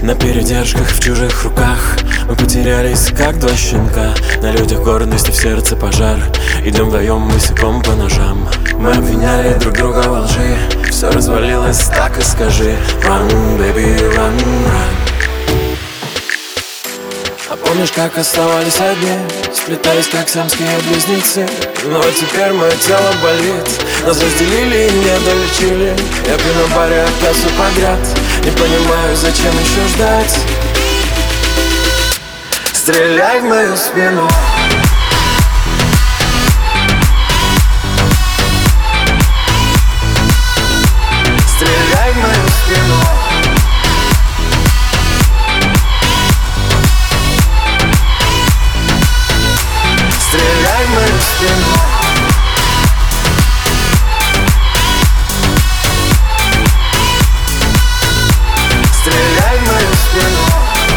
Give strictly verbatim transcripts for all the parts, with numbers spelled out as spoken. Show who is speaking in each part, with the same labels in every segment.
Speaker 1: На передержках в чужих руках мы потерялись, как два щенка. На людях гордость, а в сердце пожар. Идем вдвоем босиком по ножам. Мы обвиняли друг друга во лжи. Все развалилось, так и скажи: Run, baby, run, run. А помнишь, как оставались одни, сплетались, как сиамские близнецы? Но теперь мое тело болит. Нас разделили и не долечили. Я пью на баре опять все подряд. Не понимаю, зачем еще ждать. Стреляй в мою спину. Стреляй в мою спину. Стреляй в мою спину. Стреляй в мою спину.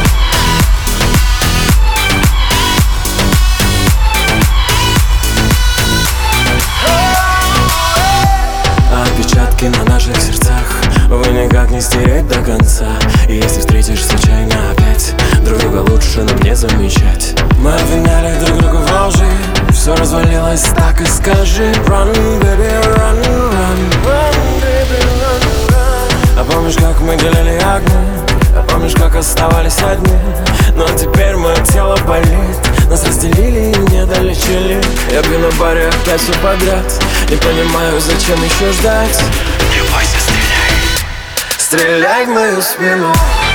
Speaker 1: Отпечатки на наших сердцах вы никак не стереть до конца. И если встретишь случайно опять, друг друга лучше нам не замечать. Мы обвиняли друг друга во лжи. Все развалилось, так и скажи: Run, baby, run, run, run, baby, run, run. А помнишь, как мы делили огни? А помнишь, как оставались одни? Но теперь мое тело болит. Нас разделили и не долечили. Я пью на баре опять все подряд. Не понимаю, зачем еще ждать.
Speaker 2: Не бойся, стреляй.
Speaker 1: Стреляй в мою спину.